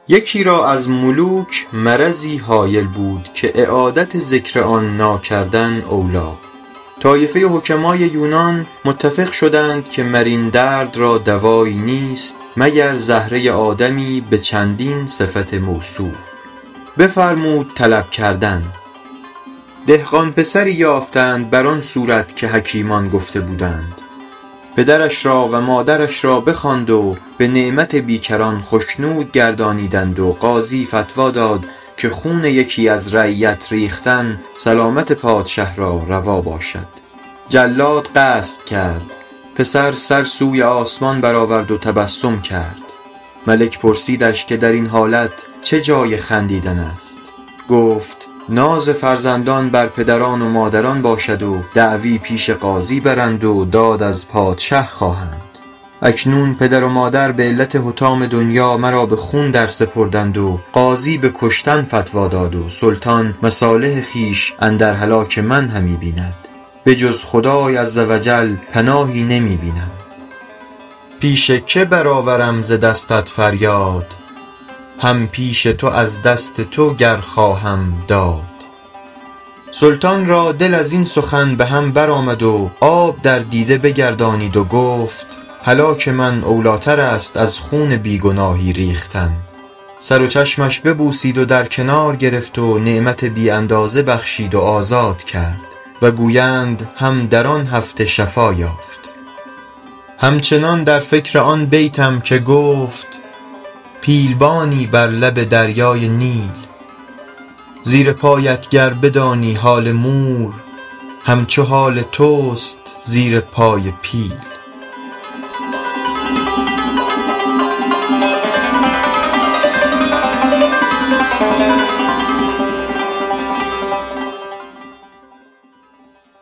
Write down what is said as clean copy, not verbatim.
یکی را از ملوک مرضی هایل بود که اعادت ذکر آن ناکردن اولی. طایفه حکمای یونان متفق شدند که مرین درد را دوایی نیست مگر زهره آدمی به چندین صفت موصوف. بفرمود طلب کردن. دهقان پسری یافتند بر آن صورت که حکیمان گفته بودند. پدرش را و مادرش را بخواند و به نعمت بیکران خشنود گردانیدند و قاضی فتوا داد که خون یکی از رعیت ریختن سلامت پادشه را روا باشد. جلاد قصد کرد. پسر سر سوی آسمان برآورد و تبسم کرد. ملک پرسیدش که در این حالت چه جای خندیدن است؟ گفت ناز فرزندان بر پدران و مادران باشد و دعوی پیش قاضی برند و داد از پادشه خواهند. اکنون پدر و مادر به علت حطام دنیا مرا به خون در سپردند و قاضی به کشتن فتوا داد و سلطان مصالح خیش اندر هلاک من همی بیند. به جز خدای عزوجل پناهی نمی بینم. پیش که برآورم ز دستت فریاد، هم پیش تو از دست تو گر خواهم داد. سلطان را دل از این سخن به هم برآمد و آب در دیده بگردانید و گفت هلاک من اولاتر است از خون بیگناهی ریختن. سر و چشمش ببوسید و در کنار گرفت و نعمت بی اندازه بخشید و آزاد کرد و گویند هم در آن هفته شفا یافت. همچنان در فکر آن بیتم که گفت پیلبانی بر لب دریای نیل، زیر پایت گر بدانی حال مور، همچو حال توست زیر پای پیل.